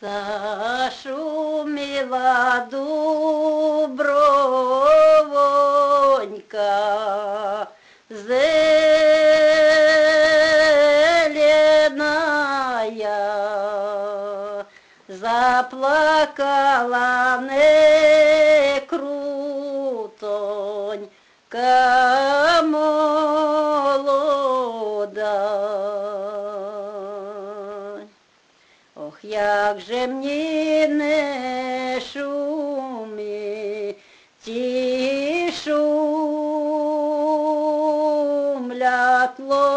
Зашуміла дубровонька, зеленая, заплакала некрутонька молода. Ох, як же мені не шумі, ті шумлять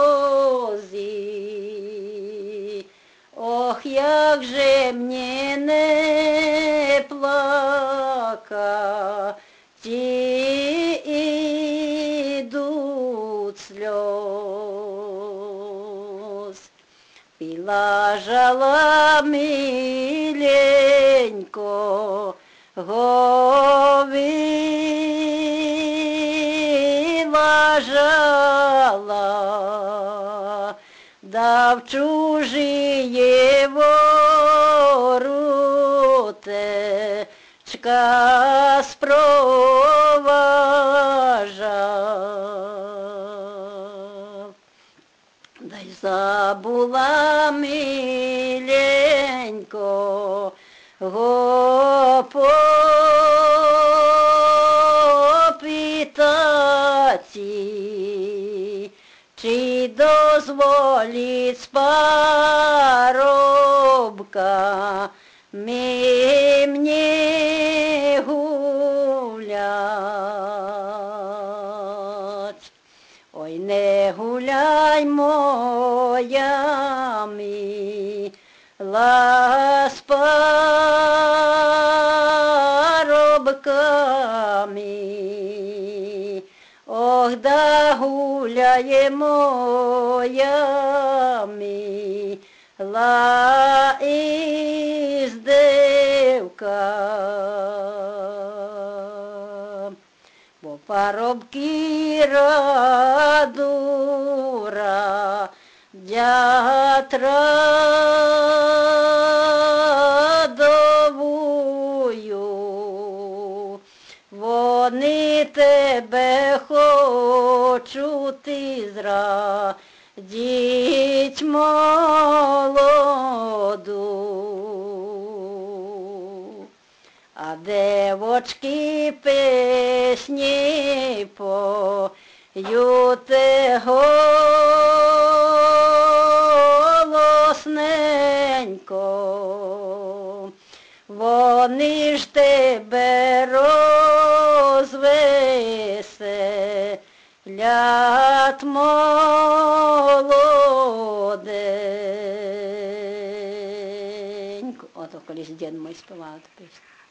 лозі. Ох, як же мені не плака, ті ідуть сльоз. Піла жала миленько, говіла жала, да в чужие воротечка спроважав. Да й забула миленько попитати, чи дозволить парубка мені гулять. Ой, не гуляй, моя мила, з парубками. Ох, да гуляє моя мила із дівками. Бо парубки радура, дятра довую, вони тебе хочуть зрадіть молоду. А девочки песні поють голосненько, вони ж тебе розвеселять, молоденько. Ото колись дід мій співав ту пісню.